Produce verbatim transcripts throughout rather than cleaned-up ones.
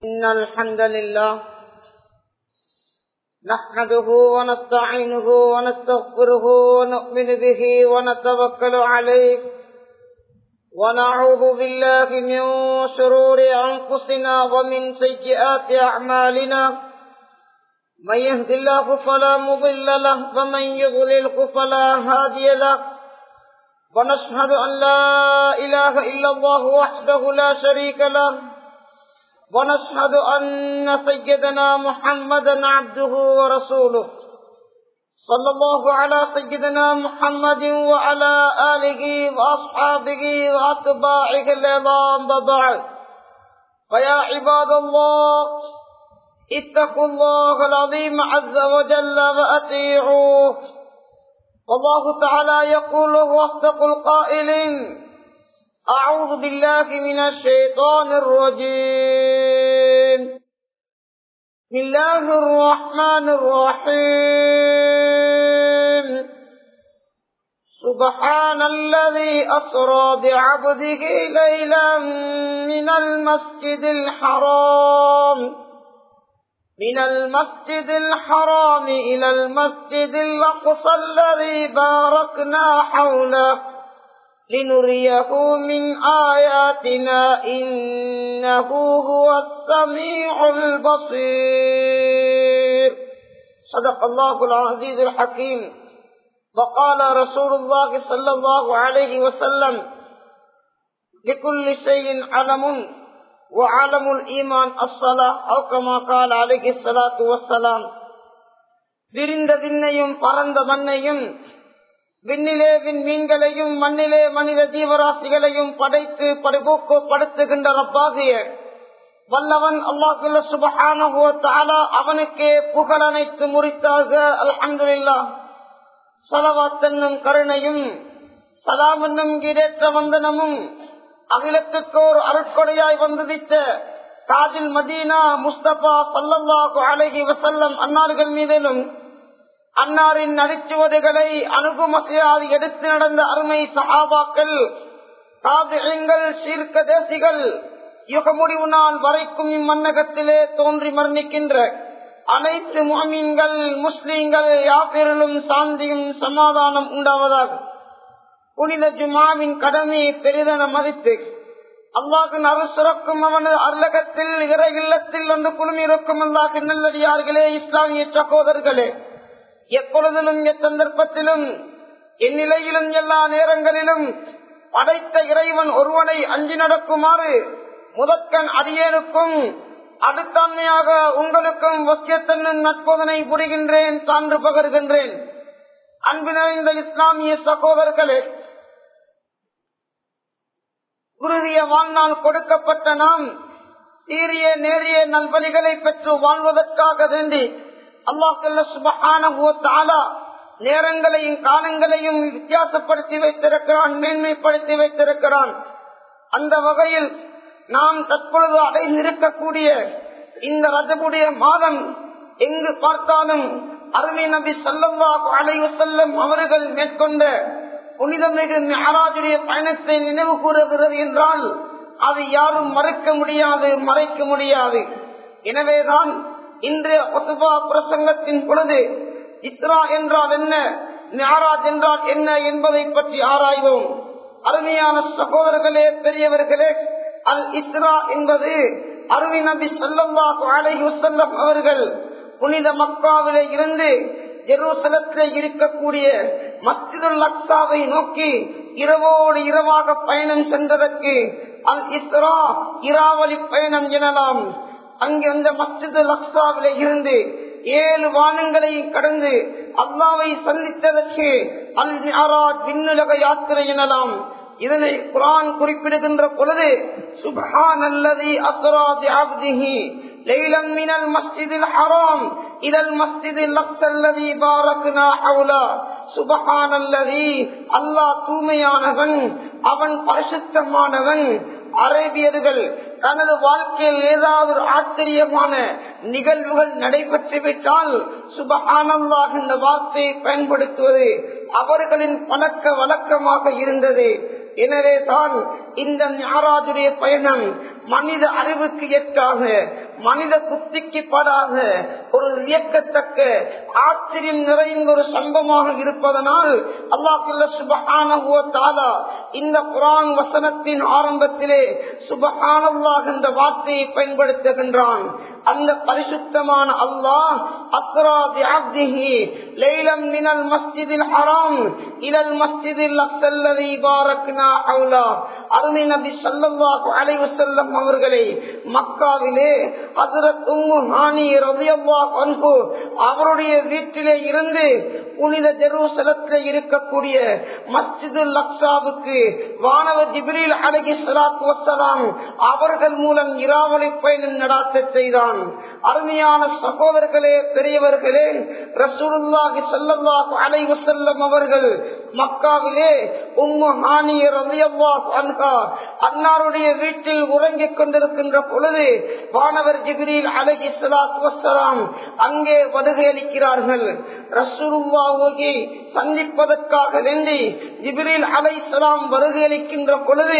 إن الحمد لله نحمده ونستعينه ونستغفره ونؤمن به ونتوكل عليه ونعوذ بالله من شرور أنفسنا ومن سيئات أعمالنا من يهد الله فلا مضل له ومن يضلله فلا هادي له ونشهد أن لا إله إلا الله وحده لا شريك له ونشهد أن سيدنا محمدا عبده ورسوله صلى الله على سيدنا محمد وعلى آله وأصحابه وأتباعه العظام وبعد فيا عباد الله اتقوا الله العظيم عز وجل وأطيعوه والله تعالى يقول وأصدق القائلين أعوذ بالله من الشيطان الرجيم بسم الله الرحمن الرحيم سبحان الذي أسرى بعبده ليلا من المسجد الحرام من المسجد الحرام إلى المسجد الأقصى الذي باركنا حوله لنريه من آياتنا إنه هو السميع البصير صدق الله العزيز الحكيم وقال رسول الله صلى الله عليه وسلم لكل شيء علم وعلم الإيمان الصلاة أو كما قال عليه الصلاة والسلام விரிந்த விண்ணையும் பரந்த மண்ணையும் விண்ணிலே விண்மீன்களையும் மண்ணிலே மனித ஜீவராசிகளையும் படைத்து படைபோக்கு படுத்துகின்ற ரப்பாகிய வல்லவன் அல்லாஹ் சுப்ஹானஹு வ தஆலா அவனுக்கே புகழ் அனைத்து முறித்தாக அல்ஹம்துலில்லாஹ். ஸலவாத் என்னும் கருணையும் சலாம் என்னும் ஈடேற்ற வந்தனமும் அகிலத்துக்கோர் அருட்கொடையாய் வந்துதித்த தாஜுல் மதீனா முஸ்தபா ஸல்லல்லாஹு அலைஹி வஸல்லம் அன்னார்கள் மீதிலும் அன்னாரின் நடிச்சுவடுகளை அணுகுமசையால் எடுத்து நடந்த அருமை சஹாபாக்கள் தாபிஈன்கள் சீர்க்க தேசிகள் யுக முடிவு நாள் வரைக்கும் இம்மன்னகத்திலே தோன்றி மரணிக்கின்ற அனைத்து முஃமின்கள் முஸ்லிம்கள் யாவரிலும் சாந்தியும் சமாதானம் உண்டாவதாக. புனித ஜுமாவின் கடமையை பெரிதென மதித்து அல்லாஹ்வின் அருள் சுரக்கும் அவனது அருளகத்தில் இறை இல்லத்தில் ஒன்று குழுமியிருக்கும் அல்லாஹ்வின் நல்லடியார்களே, இஸ்லாமிய சகோதரர்களே, எப்பொழுதிலும் எச்சந்தர்ப்பத்திலும் எந்நிலையிலும் எல்லா நேரங்களிலும் படைத்த இறைவன் ஒருவனை அஞ்சி நடக்குமாறு முதற்கண் அடியேனுக்கும் அடுத்தாண்மையாக உங்களுக்கும் வசியத்தன்னும் நட்போதனை புரிகின்றேன், சான்று பகர்கின்றேன். அன்பு நிறைந்த இஸ்லாமிய சகோதரர்களே, குருதிய வாழ்நாள் கொடுக்கப்பட்ட நாம் சீரிய நேரிய நல்வழிகளை பெற்று வாழ்வதற்காக வேண்டி அல்லாஹ் சுப்ஹானஹு வ தஆலா நேரங்களையும் காலங்களையும் வித்தியாசப்படுத்தி வைத்திருக்கிறான், மேன்மைப்படுத்தி வைத்திருக்கிறான். அந்த வகையில் நாம் தற்பொழுது அடைந்திருக்கக்கூடிய இந்த ரஜபுடைய மாதம் எங்கு பார்த்தாலும் அருமை நபி ஸல்லல்லாஹு அலைஹி வஸல்லம் அவர்கள் மேற்கொண்ட புனிதமிகு மிஅராஜுடைய பயணத்தை நினைவு கூறுகிறது என்றால் அது யாரும் மறுக்க முடியாது, மறைக்க முடியாது. எனவேதான் இன்றைய குத்பா பிரசங்கத்தின் பொழுது இஸ்ரா என்றால் என்ன, மிஅராஜ் என்றால் என்ன என்பதை பற்றி ஆராய்வோம். அருமையான சகோதரர்களே, பெரியவர்களே, அல் இஸ்ரா என்பது அருமை நபி ஸல்லல்லாஹு அலைஹி வஸல்லம் அவர்கள் புனித மக்காவிலே இருந்து ஜெருசலத்திலே இருக்கக்கூடிய மஸ்ஜிதுல் அக்ஸாவை நோக்கி இரவோடு இரவாக பயணம் சென்றதற்கு அல் இஸ்ரா இராவலி பயணம் எனலாம். அங்கு அந்த மஸ்ஜிதுல் அக்ஸாவிலே இருந்து ஏழு வானங்களை கடந்து அல்லாஹ்வை சந்தித்ததற்கு அல் மிஅராஜ் விண்ணுலக யாத்திரை எனலாம். இதனை குர்ஆன் குறிப்பிடுகின்ற பொழுது சுப்ஹானல்லதி அஸ்ரா பிஅப்திஹி லைலம் மினல் மஸ்ஜிதில் ஹராம் இலல் மஸ்ஜிதில் அக்ஸல்லதி பாரக்னா ஹவுலா. சுப்ஹானல்லதி, அல்லாஹ் தூய்மையானவன், அவன் பரிசுத்தமானவன். அரேபியர்கள் தனது வாழ்க்கையில் ஏதாவது ஒரு ஆச்சரியமான நிகழ்வுகள் நடைபெற்றுவிட்டால் சுப்ஹானல்லாஹ் என்ற வார்த்தையை பயன்படுத்துவது அவர்களின் பழக்க வழக்கமாக இருந்தது. எனவே தான் இந்த மிஅராஜுடைய பயணம் மனித அறிவுக்கு எட்டாக, மனித புத்திக்கு படாத ஒரு வியக்கத்தக்க ஆச்சரியம் நிறைந்த ஒரு சம்பவமாக இருப்பதனால் அல்லாஹ் சுப்ஹானஹு வ தஆலா இந்த குர்ஆன் வசனத்தின் ஆரம்பத்திலே சுப்ஹானல்லாஹ் என்ற வார்த்தையை பயன்படுத்துகின்றான். அந்த பரிசுத்தமான அல்லாஹ் அஸ்ரா பிஅப்திஹி லைலம் மினல் மஸ்ஜிதில் ஹராம் இலல் மஸ்ஜிதில் அக்ஸல் லதி பாரக்னா ஹவுலா. அருமை நபி ஸல்லல்லாஹு அலைஹி வஸல்லம் அவர்களை மக்காவிலே ஹஜ்ரத் உம்மு ஹானி ரலியல்லாஹு அன்ஹு அவருடைய வீட்டிலே இருந்து புனித ஜெருசலத்தில் இருக்கக்கூடிய மஸ்ஜிதுல் அக்ஸாவுக்கு வானவர் ஜிப்ரீல் அலைஹிஸ்ஸலாத்து வஸ்ஸலாம் அவர்கள் மூலம் இராவலை பயணம் நடாத்த செய்தான். அருமையான சகோதரர்களே, பெரியவர்களே, ரசூலுல்லாஹி ஸல்லல்லாஹு அலைஹி வஸல்லம் அவர்கள் மக்காவிலே உம்மு ஹானி ரலியல்லாஹு அன்ஹா அன்னாருடைய வீட்டில் உறங்கிக் கொண்டிருக்கின்ற பொழுது வானவர் ஜிப்ரீல் அலைஹிஸ்ஸலாத்து வஸ்ஸலாம் அங்கே வருகை அளிக்கிறார்கள். ரசூலுல்லாஹி சந்திப்பதற்காக வேண்டி ஜிப்ரீல் அலைஹிஸ்ஸலாம் வருகை அளிக்கின்ற பொழுது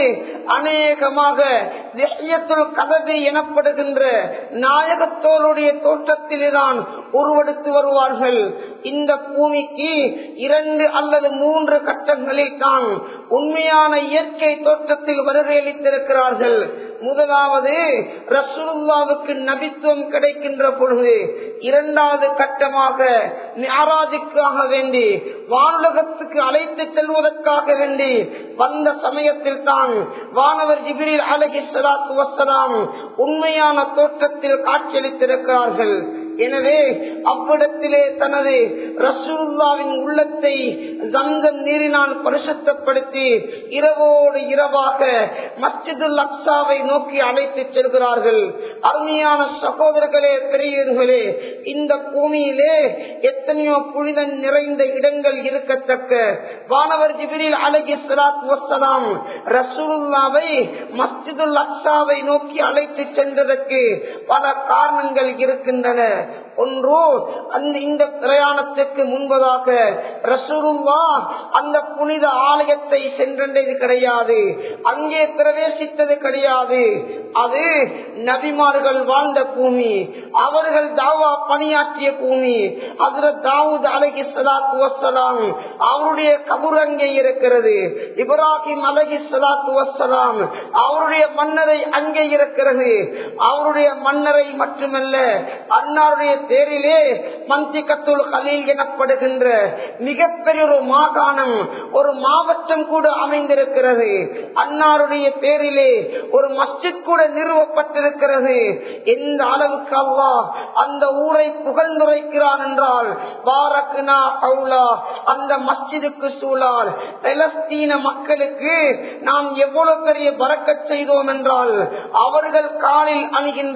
அநேகமாக திஹ்யத்துல் கதபி எனப்படுகின்ற நாயகத்தோருடைய தோற்றத்தில்தான் உருவெடுத்து வருவார்கள். இந்த பூமிக்கு இரண்டு அல்லது மூன்று கட்டங்களில் தான் உண்மையான இயற்கை தோற்றத்தில் வருகை அளித்திருக்கிறார்கள். முதலாவது ரசூலுல்லாஹ்வுக்கு நபித்துவம் கிடைக்கின்ற பொழுது, இரண்டாவது கட்டமாக மிஅராஜுக்காக வேண்டி வானுலகத்துக்கு அழைத்து செல்வதற்காக வேண்டி வந்த சமயத்தில் தான் வானவர் ஜிப்ரீல் அலைஹிஸ்ஸலாத்து வஸ்ஸலாம் உண்மையான தோற்றத்தில் காட்சியளித்திருக்கிறார்கள். எனவே அவ்விடத்திலே தனது ரசூலுல்லாஹ்வின் உள்ளத்தை ஜம்ஸம் நீரினால் பரிசுத்தப்படுத்தி இரவோடு இரவாக மஸ்ஜிதுல் அக்ஸாவை நோக்கி அழைத்து செல்கிறார்கள். அருமையான சகோதரர்களே, பெரியவர்களே, இந்த பூமியிலே எத்தனையோ புனிதம் நிறைந்த இடங்கள் இருக்கத்தக்க வானவர் ஜிப்ரீல் அலைஹிஸ்ஸலாத்து வஸ்ஸலாம் ரசூலுல்லாஹ்வை மஸ்ஜிதுல் அக்ஸாவை நோக்கி அழைத்து சென்றதற்கு பல காரணங்கள் இருக்கின்றன. ஒன்று, அந்த இந்த பிரயாணத்திற்கு முன்பதாக ரசூலுல்லாஹ் அந்த புனித ஆலயத்தை சென்றது கிடையாது, அங்கே பிரவேசித்தது கிடையாது. அது நபிமார்கள் வாழ்ந்த பூமி, அவர்கள் தாவா பணியாற்றிய பூமி. ஹஜ்ரத் தாவூத் அலைஹிஸ்ஸலாத்து வஸ்ஸலாம் அவருடைய கபர் அங்கே இருக்கிறது. இப்ராஹிம் அலைஹிஸ்ஸலாத்து வஸ்ஸலாம் அவருடைய மன்னரை அங்கே இருக்கிறது. அவருடைய மன்னரை மட்டுமல்ல, அன்னாருடைய தேரிலே மந்திகத்துல் கலீல் எனப்படுகின்ற மிகப்பெரிய ஒரு மாகாணம், ஒரு மாவட்டம் கூட அமைந்திருக்கிறது. அன்னாருடைய பேரிலே ஒரு மஸ்ஜித் கூட நிறுவப்பட்டிருக்கிறது. எந்த அளவுக்கு அல்லாஹ் அந்த ஊரை புகழ்ந்துரைக்கிறான் என்றால், பாரக்னா ஹவுலா, அந்த மஸ்ஜிதுக்கு சூழால் பலஸ்தீன மக்களுக்கு நாம் எவ்வளவு பெரிய பரக்கத் செய்தோம் என்றால், அவர்கள் காலில் அணிகின்ற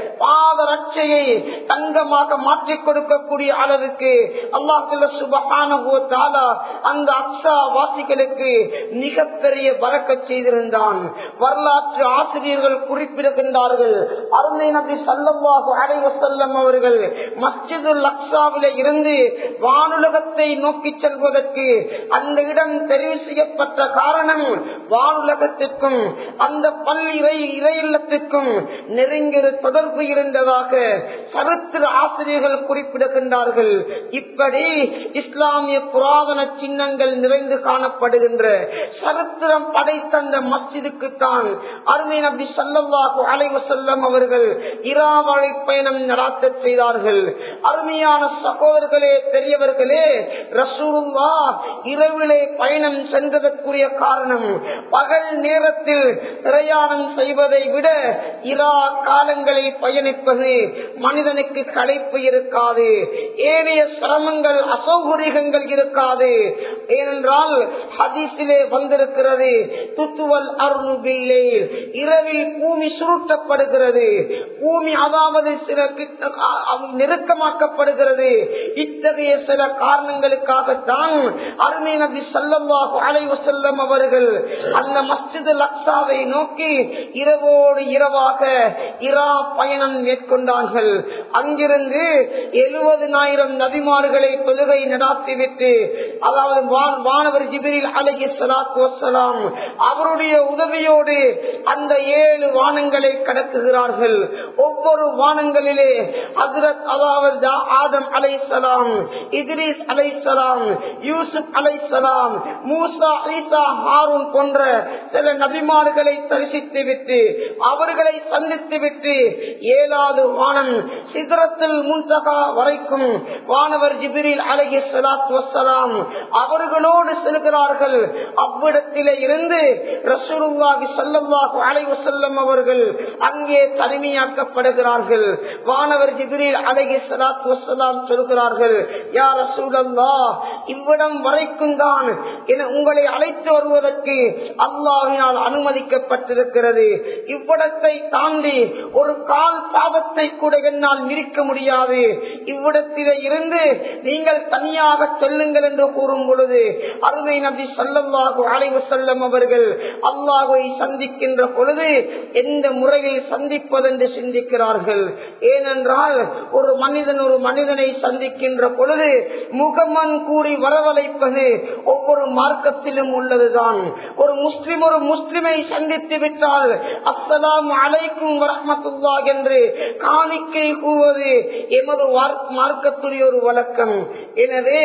பாதரட்சையை தங்கமாக மாற்றிக் கொடுக்கக்கூடிய அளவுக்கு அல்லாஹ் சுப்ஹானஹு வ தஆலா அந்த அக்ஸா வாசிகளுக்கு மிகப்பெரிய பரக்கத் செய்திருந்தான். வரலாற்று ஆசிரியர்கள் குறிப்பிடுகின்றார்கள், அருமை நபி ஸல்லல்லாஹு அலைஹி வஸல்லம் அவர்கள் மஸ்ஜிதுல் அக்ஸாவிலே இருந்து வானுலகத்தை நோக்கி செல்வதற்கு அந்த இடம் தெரிவு செய்யப்பட்ட காரணம், வானுலகத்திற்கும் அந்த பள்ளி இறை இல்லத்திற்கும் நெருங்கிய தொடர்பு இருந்ததாக சரித்திர ஆசிரியர்கள் குறிப்பிடுகின்றார்கள். இப்படி இஸ்லாமிய புராதன சின்னங்கள் நிறைந்து காணப்படுகின்ற சரித்திரம் படைத்த அந்த மஸ்ஜிதுக்கு தான் அருமை நபி ஸல்லல்லாஹு அலைஹி வஸல்லம் அவர்கள் இராவலை பயணம் நடாத்த செய்தார்கள். அருமையான சகோதரர்களே, பெரியவர்களே, ரசூலுல்லாஹ் இரவிலே பயணம் சென்றதற்குரிய காரணம், பகல் நேரத்தில் பிரயாணம் செய்வதை விட இரா காலங்களில் பயணிப்பது மனிதனுக்கு களைப்பு இருக்காது, ஏனைய சிரமங்கள் அசௌகரியங்கள் இருக்காது. ஏனென்றால் ஹதீஸிலே வந்திருக்கிறது, துத்துவல் அருள் பில்லைல், இரவில் பூமி சுருட்டப்படுகிறது, பூமி அதாவது சில நெருக்கமாக்கப்படுகிறது. இத்தகைய சில காரணங்களுக்காகத்தான் அருமை நபி ஸல்லல்லாஹு அலைஹி வஸல்லம் அவர்கள் அந்த மஸ்ஜிதுல் அக்ஸாவை நோக்கி இரவோடு இரவாக இரா பயணம் மேற்கொண்டார்கள். அங்கிருந்து எழுபதினாயிரம் நபிமார்களை தொழுகை நடாத்திவிட்டு அதாவது வானவர் ஜிப்ரீல் அலைஹிஸ்ஸலாத்து வஸ்ஸலாம் அவருடைய உதவியோடு அந்த ஏழு வானங்களை கடக்குகிறார்கள். ஒவ்வொரு வானங்களிலே ஹஜ்ரத் அதாவது ஆதம் அலைஹிஸ்ஸலாம், இத்ரீஸ் அலைஹிஸ்ஸலாம், யூசுப் அலைஹிஸ்ஸலாம், மூசா, ஈசா, ஹாரூன் போன்ற சில நபிமார்களை தரிசித்து விட்டு அவர்களை சந்தித்து விட்டு ஏழாவது வானம் சிதறத்தில் முன்தகா வரைக்கும் வானவர் ஜிப்ரீல் அலைஹிஸ்ஸலாத்து வஸ்ஸலாம் அவர்களோடு செல்கிறார்கள். அவ்விடத்திலே இருந்து ரசூலுல்லாஹி ஸல்லல்லாஹு அலைஹி வஸல்லம் அவர்கள் அங்கே தனிமையாக்கப்படுகிறார்கள். வானவர் ஜிப்ரீல் அலைஹிஸ்ஸலாத்து வஸ்ஸலாம் சொல்கிறார்கள், யா ரசூலல்லாஹ், இவ்விடம் வரைக்கும் தான் உங்களை அழைத்து வருவதற்கு அல்லாஹ்வினால் அனுமதிக்கப்பட்டிருக்கிறது. இவ்விடத்தை தாண்டி ஒரு கால் பாதத்தை கூட என்னால் மிதிக்க முடியாது. இவ்விடத்திலே இருந்து நீங்கள் தனியாக செல்லுங்கள் என்று கூறும் பொழுது அருமை நபி ஸல்லல்லாஹு அலைஹி வஸல்லம் அவர்கள் அல்லாஹ்வை சந்திக்கின்ற பொழுது எந்த முறையில் சந்திப்பதென்று சிந்திக்கிறார்கள். ஏனென்றால் ஒரு மனிதன் ஒரு மனிதனை சந்திக்கின்ற பொழுது முகமன் கூறி வரவழைப்பது ஒவ்வொரு மார்க்கத்திலும் உள்ளதுதான். ஒரு முஸ்லிம் ஒரு முஸ்லிமை சந்தித்து விட்டால் அஸ்ஸலாமு அலைக்கும் வரஹ்மத்துல்லாஹ் என்று காணிக்கை கூறுவது எமது மார்க்கத்துடைய ஒரு வழக்கம். எனவே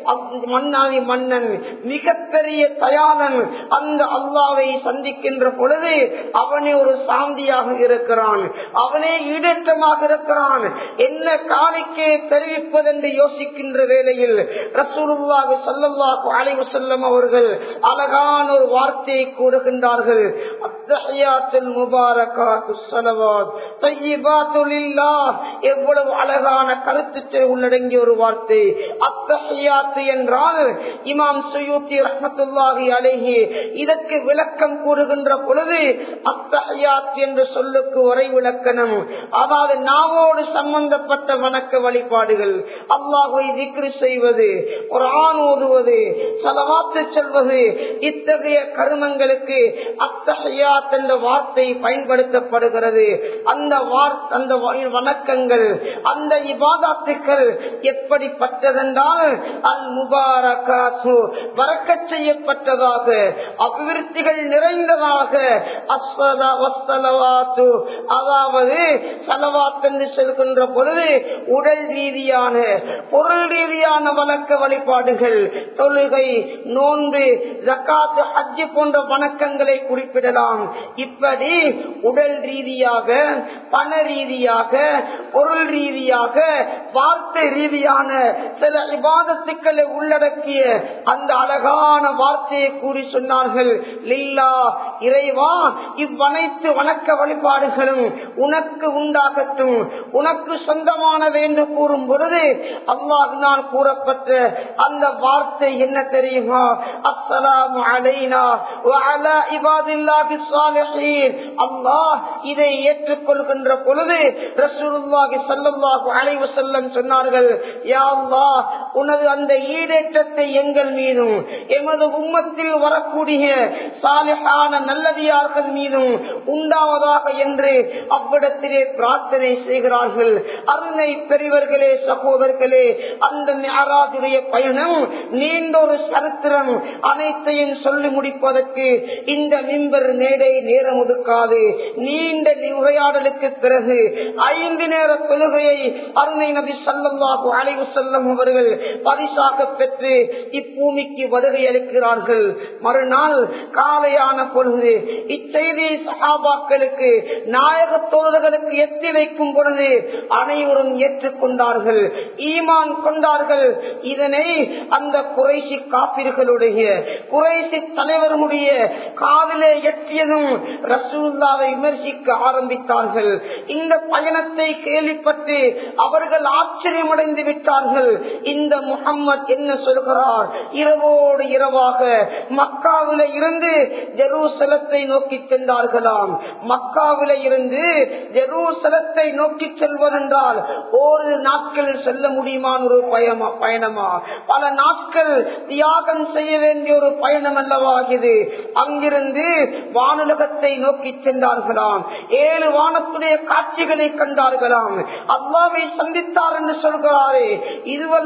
மன்னாதி மன்னன் மிகப்பெரிய தயாளன் அந்த அல்லாஹ்வை சந்திக்கின்ற பொழுது அவனே ஒரு சாந்தியாக இருக்கிறான், அவனே ஈடேற்றமாக இருக்கிறான். என்ன காணிக்கை தெரிவிப்பதென்று யோசிக்கின்ற வேளையில் ரசூலுல்லாஹி ஸல்லல்லாஹு அலைஹி வஸல்லம் அவர்கள் அழகான ஒரு வார்த்தையை கூறுகின்றார்கள். அத்தஹியாத்துல் முபாரகாத்துஸ் ஸலவாத் தய்யிபாத்து லில்லாஹ். எவ்வளவு அழகான கருத்து உள்ளடங்கிய ஒரு வார்த்தை. அத்தஹியாத்து என்றால் இமாம் சுயூத்தி ரஹ்மத்துல்லாஹி அலைஹி இதற்கு விளக்கம் கூறுகின்ற பொழுது அத்தஹியாத் என்று சொல்லுக்கு ஒரே விளக்கணம், அதாவது நாவோடு சம்பந்தப்பட்ட வணக்க வழிபாடுகள், அல்லாஹ்வை திக்ர் செய்வது, குர்ஆன் ஓதுவது, ஸலவாத்து சொல்வது, இத்தகைய கர்மங்களுக்கு அத்தஹியாத் என்ற வார்த்தை பயன்படுத்தப்படுகிறது. அந்த அந்த வணக்கங்கள், அந்த இபாதத்துக்கள் எப்படிப்பட்டதென்றால் அல் முபாரகாத்து பரக்கத் செய்யப்பட்டதாக, அபிவிருத்திகள் நிறைந்ததாக, அஸ்ஸலா வஸ்ஸலவாத்து அதாவது ஸலவாத் என்று சொல்கின்ற பொழுது உடல் ரீதியான பொருள் ரீதியான வணக்க வழிபாடுகள், தொழுகை, நோன்பு, ஜகாத், ஹஜ் போன்ற வணக்கங்களை குறிப்பிடலாம். இப்படி உடல் ரீதியாக, பண ரீதியாக, பொருள் ரீதியாக, வார்த்தை ரீதியான சில இபாதத்துக்களை உள்ளடக்கிய அந்த அழகான வார்த்தையை கூறி சொன்னார்கள், லில்லா, இறைவா, இவ்வனைத்து வணக்க வழிபாடுகளும் உனக்கு உண்டாகட்டும், உனக்கு சொந்தமானது என்று கூறும் பொழுது அல்லாஹ்வினால் கூறப்பட்ட அந்த வார்த்தை என்ன தெரியுமா? அஸ்ஸலாமு அலைனா வ அலா இபாதில்லாஹிஸ் ஸாலிஹீன். அல்லாஹ் இதை ஏற்றுக்கொள்கின்ற பொழுது ரசூலுல்லாஹி ஸல்லல்லாஹு அலைஹி வஸல்லம் சொன்னார்கள், யா அல்லாஹ், உனது அந்த ஈடேற்றத்தை எங்கள் மீதும் எமது உம்மத்தில் வரக்கூடிய சாலிஹான நல்லடியார்கள் மீதும் உண்டாவதாக என்று அவ்விடத்திலே பிரார்த்தனை செய்கிறார்கள். அருமை பெரியவர்களே, சகோதரர்களே, அந்த மிஅராஜுடைய பயணம் நீண்ட ஒரு சரித்திரம். அனைத்தையும் சொல்லி முடிப்பதற்கு இந்த மிம்பர் மேடை நேரம் ஒதுக்காது. நீண்ட உரையாடலுக்கு பிறகு ஐந்து நேர தொழுகையை அருமை நபி ஸல்லல்லாஹு அலைஹி வஸல்லம் அவர்கள் பரிசாக பெற்று இப்பூமிக்கு வருகை அளிக்கிறார்கள். மறுநாள் காலையான பொழுது இச்செய்தி சஹாபாக்களுக்கு, நாயக தோழர்களுக்கு எத்தி வைக்கும் பொழுது அனைவரும் ஏற்றுக்கொண்டார்கள், ஈமான் கொண்டார்கள். இதனை அந்த குறைஷி காபிர்களுடைய, குறைஷி தலைவருடைய காதிலே எட்டியதும் ரசூலுல்லாஹ்வை விமர்சிக்க ஆரம்பித்தார்கள். இந்த பயணத்தை கேள்விப்பட்டு அவர்கள் ஆச்சரியமடைந்து விட்டார்கள். இந்த முஹம்மத் என்ன சொல்கிறார்? இரவோடு இரவாக மக்காவில இருந்து ஜெருசலத்தை நோக்கி சென்றார்களாம். மக்காவில இருந்து ஜெருசலத்தை நோக்கி செல்வதென்றால் ஒரு நாட்களில் செல்ல முடியுமான ஒரு பயணமா? பல நாட்கள் தியாகம் செய்ய வேண்டிய ஒரு பயணம் அல்லவா இது? அங்கிருந்து வானுலகத்தை நோக்கி சென்றார்களாம். ஏழு வானத்துடைய காட்சிகளை கண்டார்களாம். அல்லாஹ்வை சந்தித்தார் என்று சொல்கிறாரே, இதுவல்ல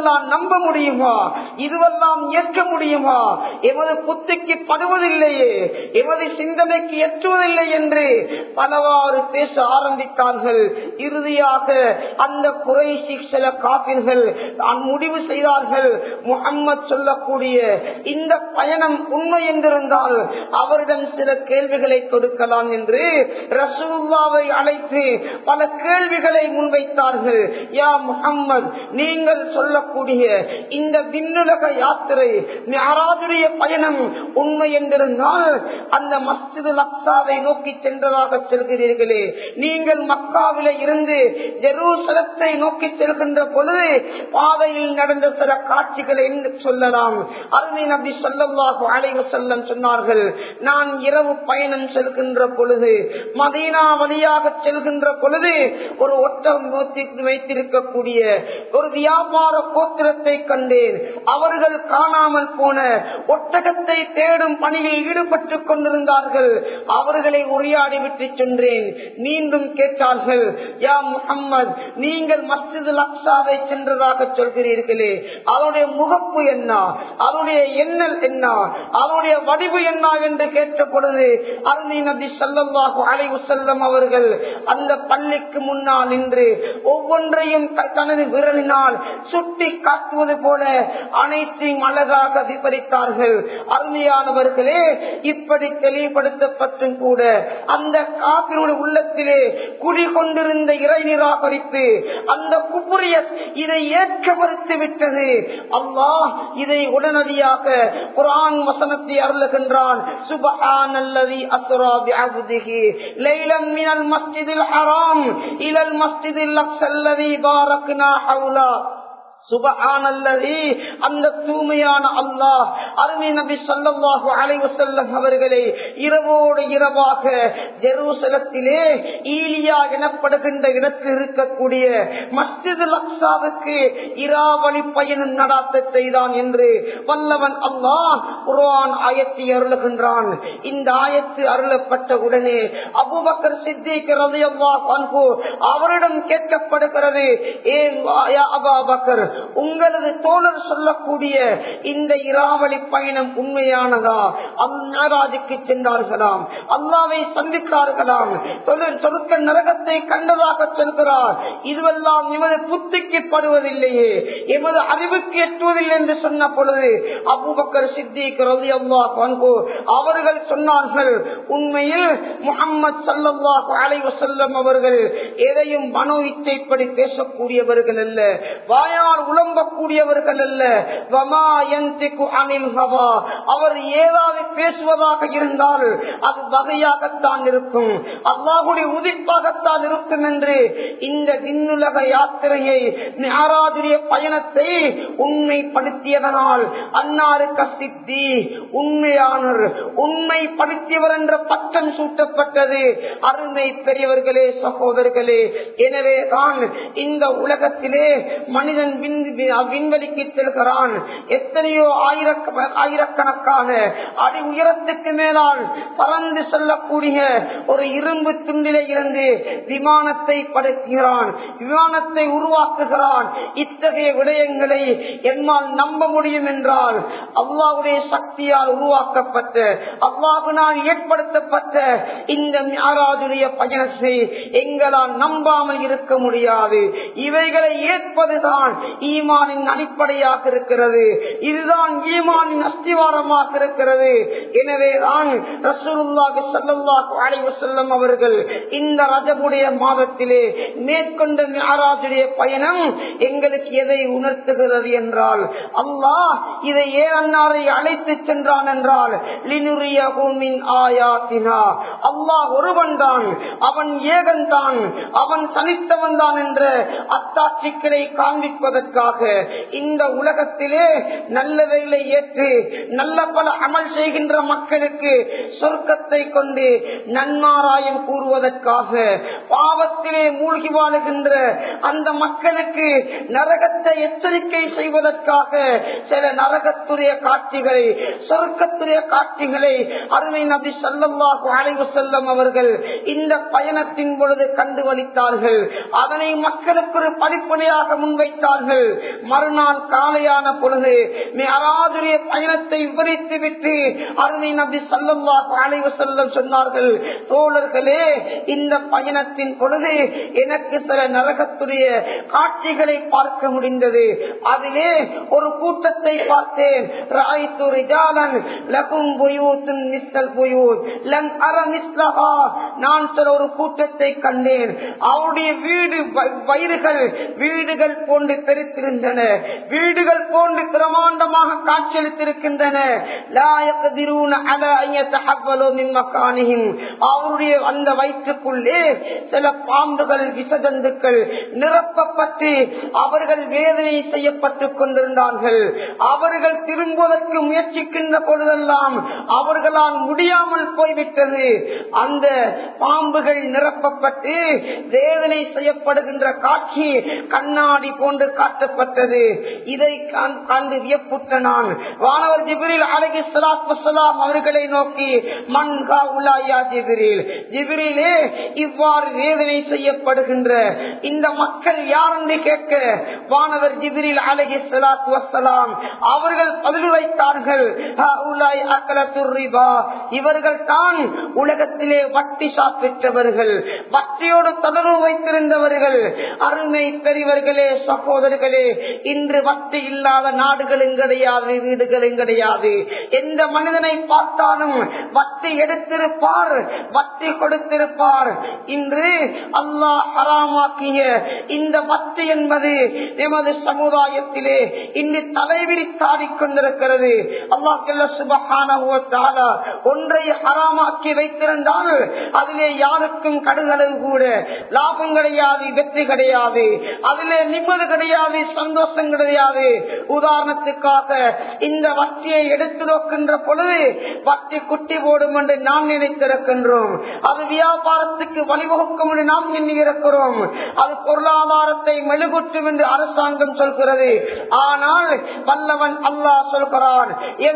எங்களால் நம்ப முடியுமா? இதுவெல்லாம் ஏற்க முடியுமா? எமது புத்திக்கு படுவதில்லையே, எமது சிந்தனைக்கு எட்டுவதில்லை என்று பலவாறு பேச ஆரம்பித்தார்கள். இறுதியாக அந்த குறைஷி சில காபிர்கள் முடிவு செய்தார்கள், முஹம்மது சொல்லக்கூடிய இந்த பயணம் உண்மை என்றிருந்தால் அவரிடம் சில கேள்விகளை கொடுக்கலாம் என்று ரசூலுல்லாஹ்வை அழைத்து பல கேள்விகளை முன்வைத்தார்கள். யா முஹம்மது, நீங்கள் சொல்லக்கூடிய இந்த விண்ணுலக யாத்திரை மிஅராஜுடைய பயணம் உண்மை என்றிருந்தால் அந்த மஸ்ஜிதுல் அக்ஸாவை நோக்கி சென்றதாக சொல்கிறீர்களே, நீங்கள் மக்காவிலே இருந்து ஜெருசலத்தை நோக்கி செல்கின்ற பொழுது பாதையில் நடந்த சில காட்சிகளை சொல்லலாம். அருமை நபி ஸல்லல்லாஹு அலைஹி வஸல்லம் சொன்னார்கள், நான் இரவு பயணம் செல்கின்ற பொழுது மதீனா வழியாக செல்கின்ற பொழுது ஒரு ஒட்டகம் வைத்திருக்கக்கூடிய ஒரு வியாபார கோத்திரத்தை கண்டேன். அவர்கள் காணாமல் போன ஒட்டகத்தை தேடும் பணியில் ஈடுபட்டுக் கொண்டிருந்தார்கள். அவர்களை உரையாடி விட்டு சென்றேன். மீண்டும் கேட்டார்கள், யா முஹம்மது, நீங்கள் மஸ்ஜிதுல் அக்ஸாவை சென்றதாக சொல்கிறீர்களே, அவருடைய முகப்பு என்ன, அவருடைய எண்ணல் என்ன, அவருடைய வடிவு என்ன என்று கேட்ட பொழுது அருமை நபி ஸல்லல்லாஹு அலைஹி வஸல்லம் அவர்கள் அந்த பள்ளிக்கு முன்னால் நின்று ஒவ்வொன்றையும் தனது விரலினால் சுட்டி காட்டுவது போல அனைத்தையும் அழகாக விவரித்தார்கள். அருமையானவர்களே, இப்படி தெளிவுபடுத்தப்பட்டும் கூட அந்த காபிருடைய உள்ளத்திலே குடிகொண்டிருந்த இறை நிராகரிப்பு, அந்த குஃப்ரிய இதை ஏற்க மறுத்து விட்டது. அல்லாஹ் இதை உடனடியாக குர்ஆன் வசனத்தை அருளுகின்றான். சுப்ஹானல்லதி அஸ்ரா பிஅப்திஹி லைலம் மினல் மஸ்ஜிதில் ஹராம் இலல் மஸ்ஜிதில் அக்ஸல்லதி பாரக்னா ஹவுலா. சுப்ஹானல்லதி, அந்த தூய்மையான அல்லாஹ் அருமை நபி ஸல்லல்லாஹு அலைஹி வஸல்லம் அவர்களை இரவோடு இரவாக ஜெருசலத்திலே ஈலியா எனப்படுகின்ற இடத்தில் இருக்கக்கூடிய மஸ்ஜிதுல் அக்ஸாவுக்கு இராவழி பயணம் நடாத்த செய்தான் என்று வல்லவன் அல்லாஹ் குர்ஆன் ஆயத்தை அருளுகின்றான். இந்த ஆயத்து அருளப்பட்ட உடனே அபூபக்கர் சித்திக் ரலியல்லாஹு அன்ஹு அவரிடம் கேட்கப்படுகிறது, ஏ அபூபக்கர், உங்களது தோழர் சொல்லக்கூடிய இந்த இராவளி பயணம் உண்மையானதா? அல்லாஹ்வுக்கு சென்றார்களாம், அல்லாஹ்வை சந்தித்தார்களாம், சொர்க்க நரகத்தை கண்டதாக சொல்கிறார். இதுவெல்லாம் எமது புத்திக்கு படுவதில்லையே, எமது அறிவுக்கு எட்டுவதில்லை என்று சொன்ன பொழுது அபூபக்கர் சித்திக் ரலியல்லாஹு அன்ஹு அவர்கள் சொன்னார்கள், உண்மையில் முஹம்மது ஸல்லல்லாஹு அலைஹி வஸல்லம் அவர்கள் எதையும் மனோ இச்சைப்படி பேசக்கூடியவர்கள் அல்ல, வாயால் உலம்பக்கூடியவர்கள் அல்ல. வமா யன்திகு அனில் ஹவா, அவர் ஏதாவது பேசுவதாக இருந்தால் அது வகையாகத்தான் இருக்கும், அல்லாஹ்வுடைய உதிப்பாகத்தான் இருக்கும் என்று இந்த விண்ணுலக யாத்திரையை மிஅராஜுடைய பயணத்தை உண்மைப்படுத்தியதனால் அன்னாருக்கு சித்தி உண்மையானர், உண்மைப்படுத்தியவர் என்ற பட்டம் சூட்டப்பட்டது. அருமை பெரியவர்களே, சகோதரர்களே, எனவே தான் இந்த உலகத்திலே மனிதன் விண்வெளிக்கு செல்கிறான். எத்தனையோ ஆயிரக்கணக்கான அடி உயரத்துக்கு மேலால் பறந்து செல்லக்கூடிய ஒரு இரும்பு துண்டிலே இருந்து விமானத்தை படைக்கிறான், விமானத்தை உருவாக்குகிறான். இத்தகைய விடயங்களை என்னால் நம்ப முடியும் என்றால் அல்லாஹ்வுடைய சக்தியால் உருவாக்கப்பட்ட, அல்லாஹ்வினால் ஏற்படுத்தப்பட்ட இந்த மிஅராஜுடைய பயணத்தை எங்களால் நம்பாமல் இருக்க முடியாது. இவைகளை ஏற்பதுதான் ஈமானின் அடிப்படையாக இருக்கிறது, இதுதான் ஈமானின் அஸ்திவாரமாக இருக்கிறது. எனவேதான் ரசூலுல்லாஹி ஸல்லல்லாஹு அலைஹி வஸல்லம் அவர்கள் இந்த ரஜபுடைய மாதத்திலே மேற்கொண்ட மிஅராஜுடைய பயணம் எங்களுக்கு எதை உணர்த்துகிறது என்றால், அல்லாஹ் இதை ஏன் அன்னாரை அழைத்து சென்றான் என்றால், லினுரியஹு மின் ஆயாத்தினா, அல்லாஹ் ஒருவன் தான், அவன் ஏகன் தான், அவன் தனித்தவன் தான் என்ற அத்தாட்சிகளை காண்பிப்பதற்காக இந்த உலகத்திலே நல்லவைகளை ஏற்று பெற்று நல்ல பல அமல் செய்கின்ற மக்களுக்கு சொர்க்கத்தை கொண்டு நன்மாராயம் கூறுவதற்காக, பாவத்திலே மூழ்கி வாழுகின்ற அந்த மக்களுக்கு நரகத்தை எச்சரிக்கை செய்வதற்காக சில நரகத்துடைய காட்சிகளை, சொர்க்கத்துடைய காட்சிகளை அருமை நபி ஸல்லல்லாஹு அலைஹி வஸல்லம் அவர்கள் இந்த பயணத்தின் பொழுது கண்டுகளித்தார்கள். அதனை மக்களுக்கு ஒரு படிப்பனையாக முன்வைத்தார்கள். மறுநாள் காலையான பொழுது மிஅராஜுடைய பயணத்தை விவரித்து விட்டு அருமை நபி ஸல்லல்லாஹு அலைஹி வஸல்லம் சொன்னார்கள், தோழர்களே, இந்த பயணத்தின் பொழுது எனக்கு சில நரகத்துடைய காட்சிகளை பார்க்க முடிந்தது. அதிலே ஒரு கூட்டத்தை பார்த்தேன். ரஅய்து ரிஜாலன் லகும் புயூத்துன் மிஸ்ல் புயூத் லம் அர மிஸ்லஹா. நான் சில ஒரு கூட்டத்தை கண்டேன். அவருடைய வீடு வயிறுகள் வீடுகள் போன்று பெருத்திருந்தன, வீடுகள் போன்று பிரமாண்டமாக காட்சியளித்திருக்கின்றன. லா யக்திரூன அலா அன் யதஹவ்வலு மின் மகானிஹிம். அவருடைய அந்த வயிற்றுக்குள்ளே சில பாம்புகள், விஷஜந்துக்கள் நிரப்பப்பட்டு அவர்கள் வேதனை செய்யப்பட்டுக் கொண்டிருந்தார்கள். அவர்கள் திரும்புவதற்கு முயற்சிக்கின்ற பொழுதெல்லாம் அவர்களால் முடியாமல் போய்விட்டது. அந்த பாம்புகள் நிரப்பப்பட்டு வேதனை செய்யப்படுகின்ற காட்சி கண்ணாடி போன்று காட்டப்பட்டது. இதை கண்டு வியப்புற்ற நான் வானவர் ஜிப்ரீல் அலைஹிஸ்ஸலாத்து வஸ்ஸலாம் அவர்களை நோக்கி, மன் ஹாஉலாயா ஜிப்ரீல், ஜிப்ரீலே, இவ்வாறு வேதனை செய்யப்படுகின்ற இந்த மக்கள் யார் என்று கேட்க வானவர் ஜிப்ரீல் அலைஹிஸ்ஸலாத்து வஸ்ஸலாம் அவர்கள் பதிலுரைத்தார்கள், ஹாஉலாய் அக்லத்துர் ரிபா, இவர்கள் தான் உலகத்திலே வட்டி சாப்பிட்டவர்கள், வட்டியோடு தொடர்பு வைத்திருந்தவர்கள். அருமை பெரியவர்களே, சகோதரர்களே, இன்று வட்டி இல்லாத நாடுகளும் கிடையாது, வீடுகளும் கிடையாது. எந்த மனிதனை பார்த்தாலும் வட்டி எடுத்திருப்பார், வட்டி கொடுத்திருப்பார். இன்று அல்லாஹ் ஹராமாக்கிய இந்த வட்டி என்பது எமது சமுதாயத்திலே இன்று தலைவிரித்தாடிக் கொண்டிருக்கிறது. அல்லாஹ் சுப்ஹானஹு வ தஆலா ஒன்றை ஹராமாக்கி வைத்திருந்தால் அதிலே யாருக்கும் கடுகளவு கூட லாபம் கிடையாது, வெற்றி கிடையாது, அதிலே நிம்மதி கிடையாது, சந்தோஷம் கிடையாது. உதாரணத்துக்காக இந்த வட்டியை எடுத்து நோக்கின்ற பொழுது வட்டி குட்டி போடும் என்று நாம் நினைத்திருக்கின்றோம். அது வியாபாரத்துக்கு வழிவகுக்கும் என்று நாம் எண்ணியிருக்கிறோம். அது பொருளாதாரத்தை மெழுகுற்றும் என்று அரசாங்கம் சொல்கிறது. ஆனால் வல்லவன் அல்லாஹ் சொல்கிறான்,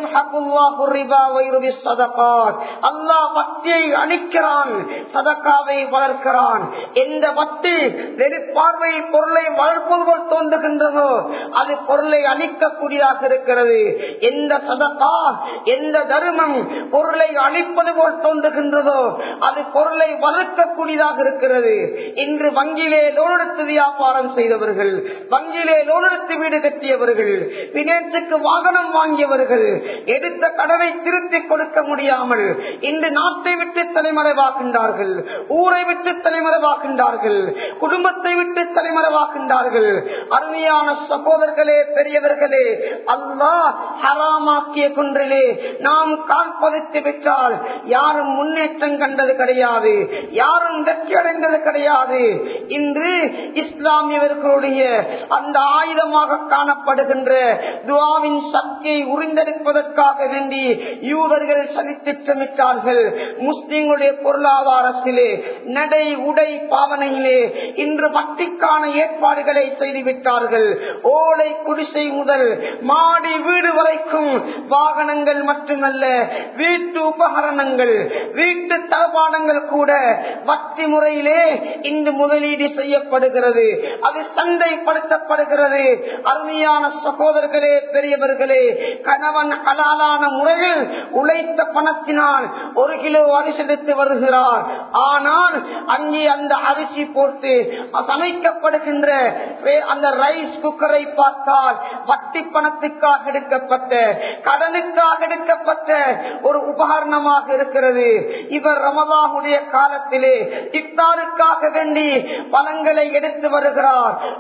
அல்லாஹ் வட்டியை அழிக்கிறான், சதகாவை வளர்க்கிறான். எந்த வட்டி வெளிப்பார்வை பொருளை வளர்ப்பது போல் தோன்றுகின்றதோ அது பொருளை அழிக்கக்கூடியதாக இருக்கிறது. எந்த சதகா, எந்த தர்மம் பொருளை அழிப்பது போல் தோன்றுகின்றதோ அது பொருளை வளர்க்கக்கூடியதாக இருக்கிறது. இன்று வங்கியிலே லோன் எடுத்து வியாபாரம் செய்தவர்கள், வங்கியிலே லோன் எடுத்து வீடு கட்டியவர்கள், பினேற்றுக்கு வாகனம் வாங்கியவர்கள், எடுத்த கடனை திருத்தி கொடுக்க முடியாமல் இன்று நாட்டை விட்டு தலைமறைவாகின்றார்கள், ஊரை விட்டு தலைமறைவாகின்றார்கள், குடும்பத்தை விட்டு தலைமறைவாகின்றார்கள். அருமையான சகோதரர்களே, பெரியவர்களே, அல்லாஹ் ஹராமாக்கிய குன்றிலே நாம் கால் பதித்து விட்டால் யாரும் முன்னேற்றம் கண்டது கிடையாது, யாரும் வெற்றி அடைந்தது கிடையாது. இன்று இஸ்லாமியர்களுடைய அந்த ஆயுதமாக காணப்படுகின்ற துஆவின் சக்தியை உறிந்தெடுப்பதற்காக வேண்டி யூதர்கள் சதி திட்டமிட்டார்கள். முஸ்லிம்களுடைய பொருளாதாரத்திலே, நடை உடை பாவனையிலே இன்று வட்டிக்கான ஏற்பாடுகளை செய்துவிட்டார்கள். ஓலை குடிசை முதல் மாடி வீடு வரைக்கும் வாகனங்கள் மட்டுமல்ல, வீட்டு உபகரணங்கள், வீட்டு தளபாடங்கள் கூட வட்டி முறையிலே இன்று முதலீடு செய்யப்படுகிறது, அது சந்தைப்படுத்தப்படுகிறது. அருமையான சகோதரர்களே, பெரியவர்களே, கணவன் ஹலாலான முறையில் உழைத்த பணத்தினால் ஒரு கிலோ அரிசி எடுத்து வருகிறார். ஆனால் அங்கே அந்த அரிசி போட்டு சமைக்கப்படுகின்ற அந்த ரைஸ் குக்கரை பார்த்தால் வட்டி பணத்துக்காக எடுக்கப்பட்ட, கடனுக்காக எடுக்கப்பட்ட ஒரு உபகரணமாக இருக்கிறது. இவர் ரமலானுடைய காலத்திலே இஃப்தாருக்காக வேண்டி பழங்களை எடுத்து வருகிறார்.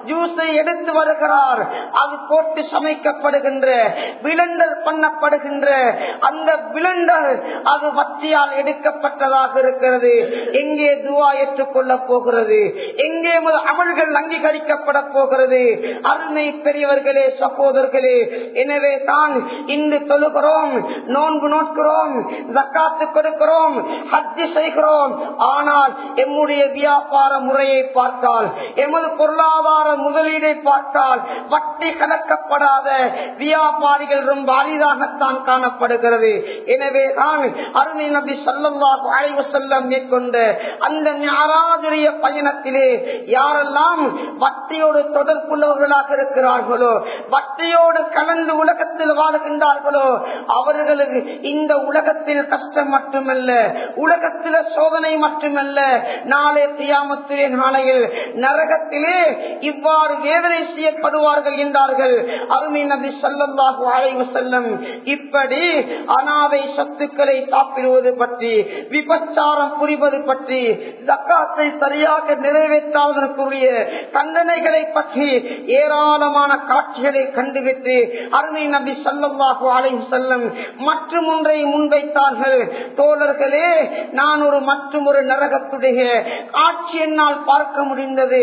ஜூஸை எடுத்து வருகிறார். அது போட்டு சமைக்கப்படுகின்ற பிளண்டர் பண்ணப்படுகின்ற அந்த பிளண்டர் அது வச்சியால் எடுக்கப்பட்டதாக இருக்கிறது. எங்கே துவா ஏற்றுக்கொள்ள போகிறது? எங்கே அமல்கள் அங்கீகரிக்கப்பட போகிறது? அருமை பெரியவர்களே, சகோதரர்களே, எனவே தான் இன்று தொழுகிறோம், நோன்பு நோக்கிறோம், ஜக்காத்து கொடுக்கிறோம், ஹஜ் செய்கிறோம். ஆனால் எம்முடைய வியாபார முறையை பார்த்தால், எமது பொருளாதார முதலீடை பார்த்தால் வட்டி கலக்கப்படாத வியாபாரிகள் ரொம்ப அரிதாகத்தான் காணப்படுகிறது. எனவே தான் அருமை நபி ஸல்லல்லாஹு அலைஹி வஸல்லம் மேற்கொண்ட அந்த மிஅராஜுடைய பயணத்திலே யாரெல்லாம் வட்டியோடு தொடர்புள்ளவர்களாக இருக்கிறார்களோ, வட்டியோடு கலந்து உலகத்தில் வாழ்கின்றார்களோ, அவர்களுக்கு இந்த உலகத்தில் கஷ்டம் மட்டுமல்ல, உலகத்தில சோதனை மட்டுமல்ல, நாளை கியாமத்திலே நாளையில் நரகத்திலே இவ்வாறு வேதனை செய்யப்படுவார்கள் என்றார்கள் அருமை நபி ஸல்லல்லாஹு அலைஹி வஸல்லம். இப்படி அனாதை சொத்துக்களை சாப்பிடுவது பற்றி, விபச்சாரம் புரிவது பற்றி, ஜக்காத்தை சரியாக நிறைவேற்றாததற்குரிய தண்டனைகளை பற்றி ஏராளமான காட்சிகளை கண்டுவிட்டு அருமை நபி ஸல்லல்லாஹு அலைஹி வஸல்லம் மற்றும் ஒன்றை முன்வைத்தார்கள். தோழர்களே, நான் ஒரு மற்றும் ஒரு நரகத்துடைய காட்சி என்னால் பார்க்க முடிந்தது.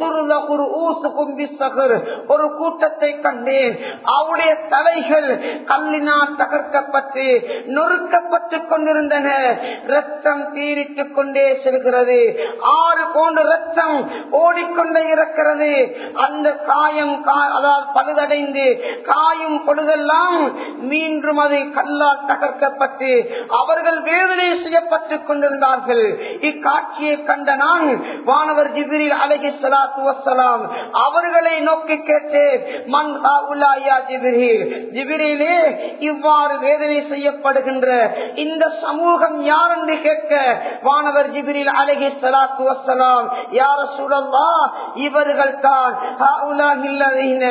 ஒரு கூட்டத்தை கண்டேன். அவருடைய தலைகள் கல்லினால் தகர்க்கப்பட்டு நொறுக்கப்பட்டுக் கொண்டிருந்தன. ரத்தம் தீரிட்டுக் கொண்டே செல்கிறது. ஆறு போன்ற ரத்தம் ஓடிக்கொண்டே இருக்கிறது. அந்த காயம் அதாவது பழுதடைந்து காயும் பொழுதெல்லாம் மீண்டும் அது கல்லால் தகர்க்கப்பட்டு அவர்கள் வேதனை செய்யப்பட்டுக் கொண்டிருந்தார்கள். இக்காட்சியை கண்ட நான் வானவர் ஜிப்ரீல் அலைஹிஸ்ஸலாத்து வஸ்ஸலாம் அவர்களை நோக்கி கேட்டேன், மன் ஹாஉலா யா ஜிப்ரீல், ஜிப்ரீலே இவ்வாறு வேதனை செய்யப்படுகின்ற இந்த சமூகம் யார் என்று கேட்க வானவர் ஜிப்ரீல் அலைஹிஸ்ஸலாத்து வஸ்ஸலாம், யா ரசூலல்லாஹ், இவர்கள் தான் ஹாஉலாஹில்லதீன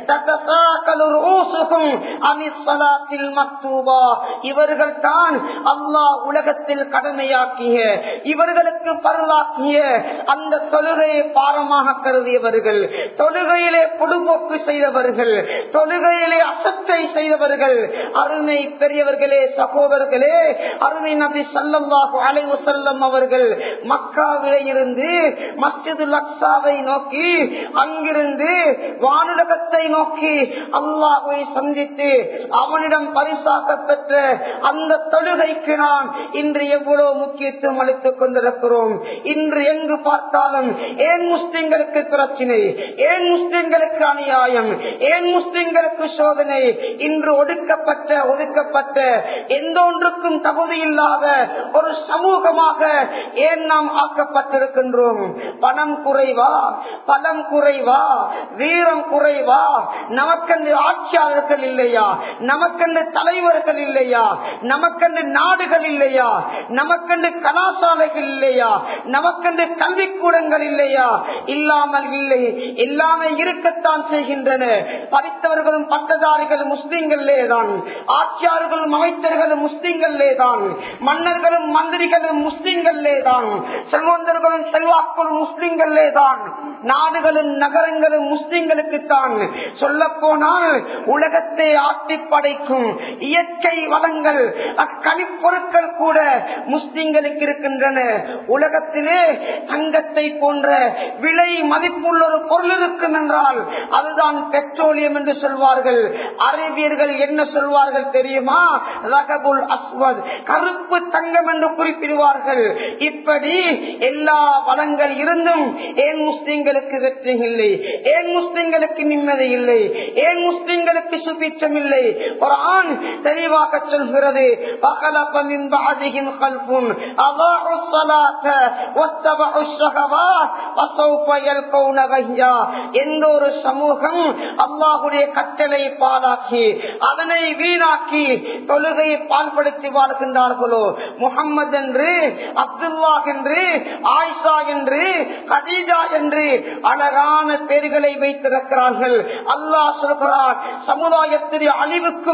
ததசாகலு ரூஸுஹும் அனிஸ் ஸலாத்தில் மக்தூபா, இவர்கள் தான் அல்லாஹ் உலகத்தில் கடமையாக்கிய, இவர்களுக்கு பரலாக்கிய அந்த தொழுகையை பாரமாக கருதியவர்கள், தொழுகையிலே பொடுபோக்கு செய்தவர்கள், தொழுகையிலே அசத்தை செய்தவர்கள். அருமை பெரியவர்களே, சகோதரர்களே, அருமை நபி ஸல்லல்லாஹு அலைஹி வஸல்லம் அவர்கள் மக்காவிலே இருந்து மஸ்ஜிதுல் அக்ஸாவை நோக்கி, அங்கிருந்து வானுலகத்தை நோக்கி அல்லாஹ்வை சந்தித்து அவனிடம் பரிசாக பெற்ற அந்த தொழுகைக்கு நாம் இன்று எவ்வளவு முக்கியத்துவம் அளித்துக் கொண்டிருக்கிறோம். இன்று எங்கு பார்த்தாலும் ஏன் முஸ்லிம்களுக்கு பிரச்சனை, ஏன் முஸ்லிம்களுக்கு அநியாயம், ஏன் முஸ்லிம்களுக்கு சோதனை, இன்று ஒடுக்கப்பட்ட ஒதுக்கப்பட்ட எந்த ஒன்றுக்கும் தகுதி இல்லாத ஒரு சமூகமாக ஏன் நாம் ஆக்கப்பட்டிருக்கின்றோம்? பணம் குறைவா, பலம் குறைவா, வீரம் குறைவா, நமக்கென்று ஆட்சியாளர்கள் இல்லையா, நமக்கென்று தலைவர்கள் இல்லையா, நமக்கென்று நாடுகள் இல்லையா, நமக்கென்று கலாசாலைகள் இல்லையா, நமக்கென்று கல்விக்கூடங்கள் இல்லையா? இல்லாமல் இல்லை, எல்லாமே இருக்கத்தான் செய்கின்றன. படித்தவர்களும் பட்டதாரிகளும் முஸ்லிம்களே தான், ஆட்சியாளர்களும் அமைச்சர்களும் முஸ்லிம்களே தான், மன்னர்களும் மந்திரிகளும் முஸ்லிம்களே தான், செல்வந்தர்களும் செல்வாக்களும் முஸ்லிம்களே தான், நாடுகளும் நகரங்களும் முஸ்லிம்களுக்கு தான். சொல்ல போனால் உலகத்தை ஆட்டி படைக்கும் இயற்கை வளங்கள், அக்கனிப்பொருட்கள் கூட முஸ்லிம்களுக்கு இருக்கின்றன. உலகத்திலே தங்கத்தை போன்ற விலை மதிப்புள்ள ஒரு பொருள் இருக்கும் என்றால் அதுதான் பெட்ரோலியம் என்று சொல்வார்கள். அரேபியர்கள் என்ன சொல்வார்கள் தெரியுமா? ரகபுல் அஸ்வத், கருப்பு தங்கம் என்று குறிப்பிடுவார்கள். இப்படி எல்லா வளங்கள் இருந்தும் ஏன் முஸ்லிம்களுக்கு வெற்றி இல்லை, ஏன் முஸ்லிம்களுக்கு நிம்மதி இல்லை, ஏன் முஸ்லிம்களுக்கு சுபிச்சம் இல்லை? குர்ஆன் தெளிவாக சொல்கிறது, வகலபமின் பஅதிஹிம் கல்புன் அதாஉஸ் ஸலாத வத்தபஉஸ் ஷஹவாத் வஸௌஃப யல்கௌன கய்யா. எந்த ஒரு சமூகம் அல்லாஹ்வுடைய கட்டளை பாழாக்கி அதனை வீணாக்கி தொழுகையை பால்படுத்தி வாழ்கின்றார்களோ, முஹம்மது என்று, அப்துல்லாஹ் என்று, ஆயிஷா என்று, கதீஜா என்று அழகான பெயர்களை வைத்திருக்கிறார்கள். அல்லாஹ் சொல்கிறார், சமுதாயத்தின் அழிவுக்கு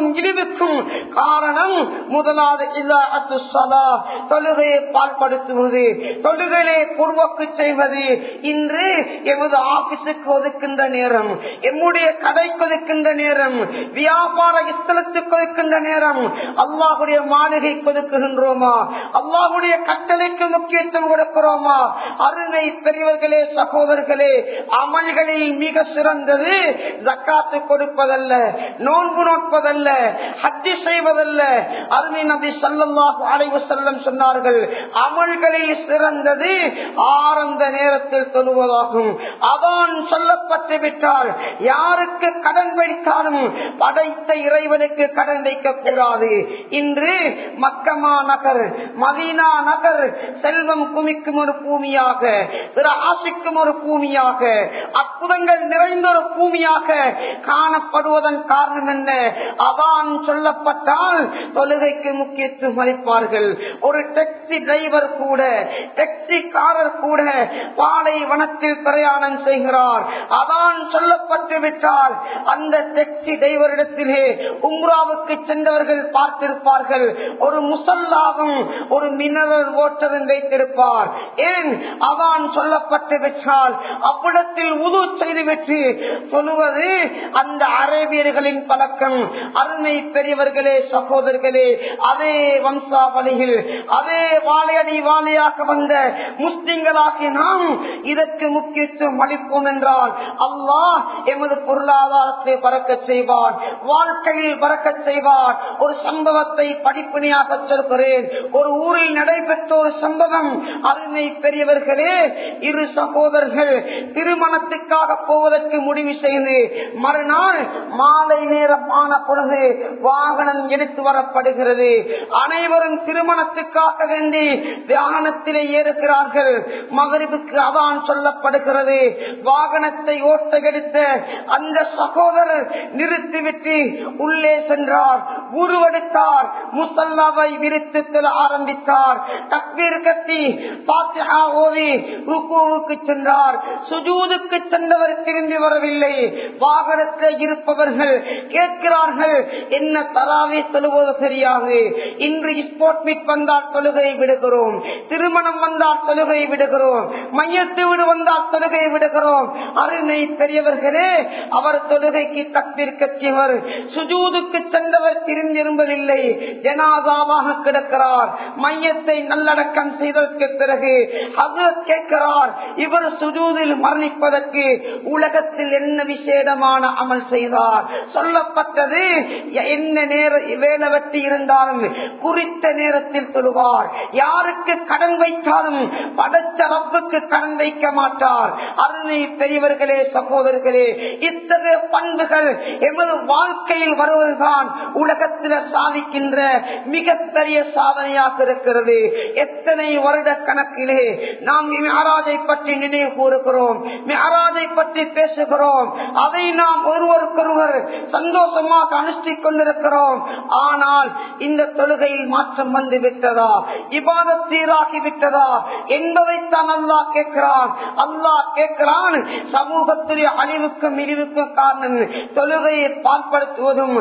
பணிவுக்கும் இழிவுக்கும் காரணம் முதலாவது இல்லாஅத்து ஸலா, தொழுகையை பால்படுத்துவது, தொழுகையை பூர்வக்கு செய்வது. இன்று எமது ஆபீஸுக்கு ஒதுக்கின்ற நேரம், எம்முடைய கடைக்கு ஒதுக்கின்ற நேரம், வியாபார ஸ்தலத்துக்கு ஒதுக்கின்ற நேரம் அல்லாஹுடைய மாளிகை ஒதுக்குகின்றோமா? அல்லாஹுடைய கட்டளைக்கு முக்கியத்துவம் கொடுக்கிறோமா? அருமை பெரியவர்களே, சகோதரர்களே, அமல்களில் மிக சிறந்தது ஜக்காத்து கொடுப்பதல்ல, நோன்பு நோட்பதல்ல, ஹஜ் செய்வதல்ல. அருமை நபி ஸல்லல்லாஹு அலைஹி வஸல்லம் சொன்னார்கள், அமல்களில் சிறந்தது ஆரம்ப நேரத்தில் தொழுவதாகும். அதான் சொல்லப்பட்டு விட்டால் யாருக்கு கடன் வைத்தாலும் படைத்த இறைவனுக்கு கடன் வைக்க கூடாது. இன்று மக்கமா நகர், மதீனா நகர் செல்வம் குமிக்கும் ஒரு பூமியாக, ஆசிக்கும் ஒரு பூமியாக, அற்புதங்கள் நிறைந்த ஒரு பூமியாக காணப்படுவதன் காரணம் என்ன? அதான் சொல்லப்பட்டால் தொழுகைக்கு முக்கியத்துவம் அளிப்பார்கள். ஒரு டாக்ஸி டிரைவர் கூட, டாக்ஸிக்காரர் கூட பாலைவனத்தில் பிரயாணம் செய்கிறார். அதான் சொல்லப்பட்டு விட்டால் அந்த டாக்ஸி டிரைவரிடத்திலே உம்ராவுக்கு சென்றவர்கள் பார்த்திருப்பார்கள், ஒரு முசல்லாவும் ஒரு மினரல் வாட்டரும் வைத்திருப்பார். ஏன்? அதான் சொல்லப்பட்டு விட்டால் அவ்விடத்தில் உது செய்துவிட்டு சொல்லுவது அந்த அரேபியர்களின் பழக்கம். அருமை பெரியவர்களே, சகோதரர்களே, அதே வம்சாவளியில் அதே வாழையடி வாழையாக வந்த முஸ்லிம்களாகி நாம் இதற்கு முக்கியத்துவம் அளிப்போம் என்றால் அல்லாஹ் எமது பொருளாதாரத்தை பறக்கச் செய்வார், வாழ்க்கையில் பறக்கச் செய்வார். ஒரு சம்பவத்தை படிப்பினையாக சொல்கிறேன். ஒரு ஊரில் நடைபெற்ற ஒரு சம்பவம். அருமை பெரியவர்களே, இரு சகோதரர்கள் திருமணத்துக்காக போவதற்கு முடிவு செய்து மறுநாள் மாலை நேரம் ஆன பொழுது வாகனம் எடுத்து வரப்படுகிறது. அனைவரும் திருமணத்துக்காக வேண்டி வாகனத்திலே ஏறுகிறார்கள். மகரிபுக்கு அதான் சொல்லப்படுகிறது. வாகனத்தை ஓட்ட எடுத்த அந்த சகோதரர் நிறுத்திவிட்டு உள்ளே சென்றார், உருவெடுத்தார், முசல்லாவை விரித்து ஆரம்பித்தார், தக்பீர் கட்டி ஃபாத்திஹா ஓதி ருக்கூவுக்கு சென்றார். சுஜூதுக்கு சென்றவர் திரும்பி வரவில்லை. வாகனத்தில் இருப்பவர்கள் கேட்கிறார்கள், என்ன தராவே தொழுவது தெரியாது, இன்று ஸ்போர்ட் மீட் வந்தால் தொழுகையை விடுகிறோம், திருமணம் வந்தால் தொழுகையை விடுகிறோம், மையத்து வீடு வந்தால் தொழுகையை விடுகிறோம். அருமை பெரியவர்களே, அவர் தொழுகைக்கு தக்பீர் கட்டியவர், சுஜூதுக்கு சென்றவர் திரும்பி இரும்பவில்லை, ஜனாதாவாக கிடக்கிறார். மையத்தை நல்லடக்கம் செய்ததற்கு பிறகு ஹஜ்ரத் கேட்கிறார், இவர் சுஜூதில் மரணிப்பதற்கு உலகத்தில் என்ன விசேடமான அமல் செய்தார்? சொல்லப்பட்டது, என்ன நேர வேலை வெட்டி இருந்தாலும் குறித்த நேரத்தில் தொழுவார், யாருக்கு கடன் வைத்தாலும் படைச்ச ரப்புக்கு கடன் வைக்க மாட்டார். அருமை பெரியவர்களே, சகோதரர்களே, இத்தகைய பண்புகள் எமது வாழ்க்கையில் வருவதுதான் உலகத்தில் சாதிக்கின்ற மிகப்பெரிய சாதனையாக இருக்கிறது. எத்தனை வருட கணக்கிலே நாம் மிஅராஜை பற்றி நினைவு கூறுகிறோம், மிஅராஜை பற்றி பேசுகிறோம், அதை நாம் ஒருவருக்கொருவர் சந்தோஷமாக அனுஷ்டிக் கொண்டிருக்கிறோம். ஆனால் இந்த தொழுகையில் மாற்றம் வந்து விட்டதா, இபாதத் சீராகி விட்டதா என்பதைத்தான் அல்லாஹ் கேட்கிறான். அல்லாஹ் கேட்கிறான், சமூகத்துடைய அழிவுக்கும் இழிவுக்கும் காரணம் தொழுகையை பால்படுத்துவதும்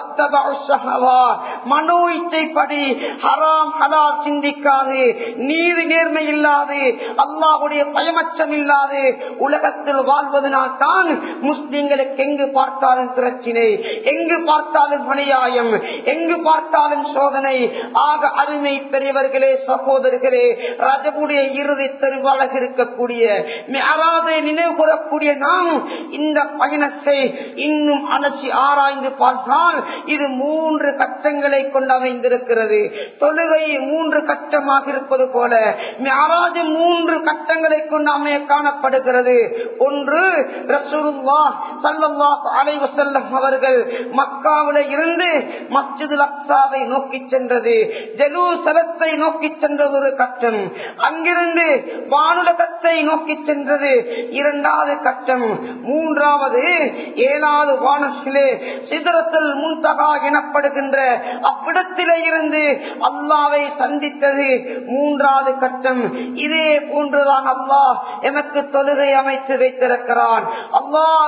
மனோ இச்சைப்படி ஹராம் ஹலால் சிந்திக்காது, நீதி நேர்மை இல்லாது, அல்லாஹ்வுடைய பயமச்சம் இல்லாது உலகத்தில் வாழ்வதனால் தான் முஸ்லிம்களுக்கு எங்கு பார்த்தாலும் பிரச்சினை, எங்கு பார்த்தாலும் அநியாயம், எங்கு பார்த்தாலும் சோதனை. ஆக அருமை பெரியவர்களே, சகோதரர்களே, ரஜபுடைய இறுதி தெருவாளக இருக்கக்கூடிய மிஅராஜை நினைவு கூறக்கூடிய நாம் இந்த பயணத்தை இன்னும் அலசி ஆராய்ந்து பார்த்தால் இது மூன்று கட்டங்களை கொண்டு அமைந்திருக்கிறது. தொழுகை மூன்று கட்டமாக இருப்பது போல மிஅராஜ் மூன்று கட்டங்களை கொண்டு அமைய காணப்படுகிறது. ஒன்று, ரசூலுல்லாஹ் ஸல்லல்லாஹு அலைஹி வஸல்லம் அவர்கள் மக்காவிலே இருந்து மஸ்ஜிதுல் அக்ஸாவை நோக்கி சென்றது, ஜெருசலத்தை நோக்கி சென்றது ஒரு கட்டம். அங்கிருந்து வானுலகத்தை நோக்கி சென்றது இரண்டாவது கட்டம். மூன்றாவது, ஏழாவது வானத்திலே சிதறத்தில் முன்தகா எனப்படுகின்ற அவ்விடத்திலே இருந்து அல்லாஹ்வை சந்தித்தது மூன்றாவது கட்டம். இதே போன்றுதான் அல்லாஹ் எமக்கு தொழுகை அமைத்து வைத்திருக்கிறான். அல்லாஹ் அக்பர்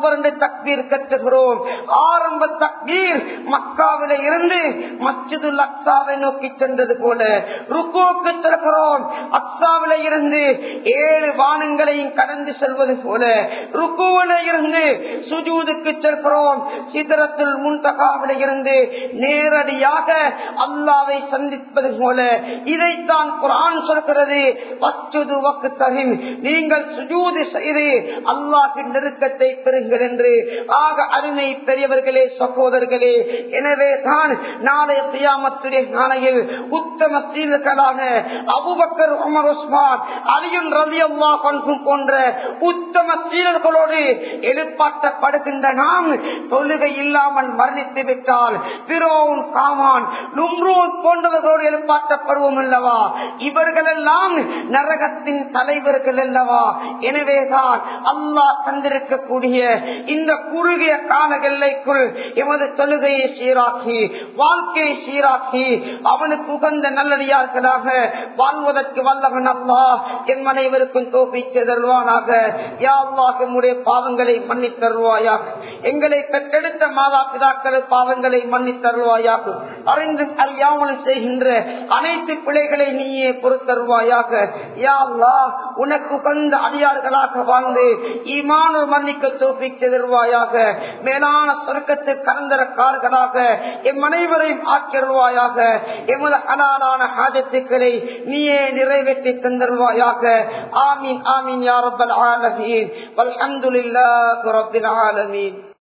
அக்பர் என்று தக்பீர் கட்டுகிறோம். ஆரம்ப தக்பீர் மக்காவில இருந்து மஸ்ஜிதுல் அக்ஸாவை நோக்கி சென்றது போல ருக்குவுக்கு செல்கிறோம். அக்ஸாவில இருந்து ஏழு வானங்களையும் கடந்து செல்வது போல ருக்குவில இருந்து சுஜூதுக்கு செல்கிறோம். சிதறத்துல் முன்தகாவில இருந்து நேரடியாக அல்லாஹ்வை சந்திப்பது போல இதைத்தான் குர்ஆன் சொல்கிறது. வஸ்ஜுது வக்தஹிம், நீங்கள் சுஜூது செய்து அல்லாஹ்வின் நெருக்கத்தை பெறுங்கள் என்று. ஆக அருமை பெரியவர்களே, சகோதரர்களே, எனவே தான் நாளை கியாமத்துடைய நாளையில் உத்தம சீலர்களாக அபூபக்கர், உமர், உஸ்மான், அலியுன் ரலியல்லாஹு அன்ஹு போன்ற உத்தம சீலர்களோடு எழுப்பாட்டப்படுகின்ற நாம் தொழுகை இல்லாமல் மரணித்து விட்டால் பிரோன், காமான், நும்ரூத் போன்றவர்களோடு எழுப்பாட்டப்படுவோம் அல்லவா? இவர்கள் எல்லாம் நரகத்தின் தலைவர்கள் அல்லவா? எனவேதான் அல்லாஹ் தந்திருக்கக்கூடிய இந்த குறுகிய கால எல்லைக்குள் எமது தொழுகையை சீராக்கி வாழ்க்கையை சீராக்கி அவனுக்கு உகந்த நல்லடியார்களாக வாழ்வதற்கு வல்லவன் அல்லாஹ் என் அனைவருக்கும் தௌஃபீக் செய்தருள்வானாக. யா அல்லாஹ், நம்முடைய பாவங்களை மன்னித் தருவாயாக. எங்களை பெற்றெடுத்த மாதா பிதாக்கள் பாவங்களை மன்னித் தருவாயாக. அறிந்து அறியாமல் செய்கின்ற அனைத்து பிழைகளை நீயே பொறுத்தருவாயாக. யா அல்லாஹ், உனக்கு உகந்த அடியார்களாக வாழ்ந்து ஈமான் மன்னிக்க தௌஃபீக் செய்தருவாயாக. மேலான சொர்க்கத்து கலந்தரக்காரர்களாக எம் அனைவரையும் ஆக்கிடுவாயாக. எமது ஹலாலான ஹாஜத்துக்களை நீயே நிறைவேற்றி தந்தருவாயாக. ஆமீன் ஆமீன் யா ரப்பல் ஆலமீன். வல்ஹம்துலில்லாஹி ரப்பில் ஆலமீன்.